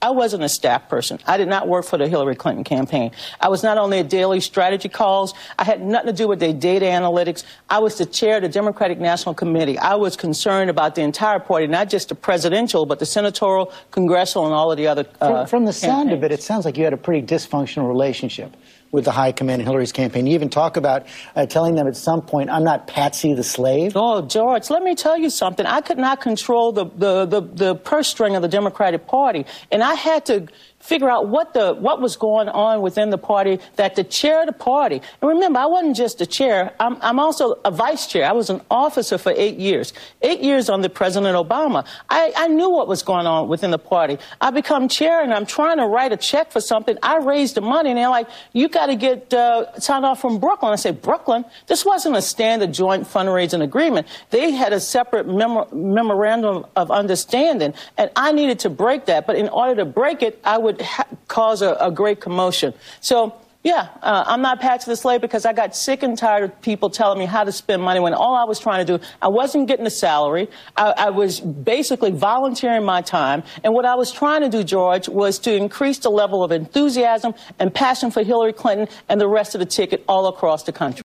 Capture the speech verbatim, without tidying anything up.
I wasn't a staff person. I did not work for the Hillary Clinton campaign. I was not on their daily strategy calls. I had nothing to do with their data analytics. I was the chair of the Democratic National Committee. I was concerned about the entire party, not just the presidential, but the senatorial, congressional, and all of the other uh, From, from the sound campaigns. of it, it sounds like you had a pretty dysfunctional relationship with the high command in Hillary's campaign. You even talk about uh, telling them at some point, I'm not Patsy the slave. Oh, George, let me tell you something. I could not control the, the, the, the purse string of the Democratic Party, and I had to figure out what the what was going on within the party, that the chair of the party, and remember, I wasn't just the chair, I'm, I'm also a vice chair. I was an officer for eight years, eight years under President Obama. I, I knew what was going on within the party. I become chair, and I'm trying to write a check for something. I raised the money, and they're like, you got to get uh, signed off from Brooklyn. I said, Brooklyn? This wasn't a standard joint fundraising agreement. They had a separate mem memorandum of understanding, and I needed to break that. But in order to break it, I would ha cause a, a great commotion. So, yeah, uh, I'm not Patsy the slave because I got sick and tired of people telling me how to spend money when all I was trying to do, I wasn't getting a salary. I, I was basically volunteering my time. And what I was trying to do, George, was to increase the level of enthusiasm and passion for Hillary Clinton and the rest of the ticket all across the country.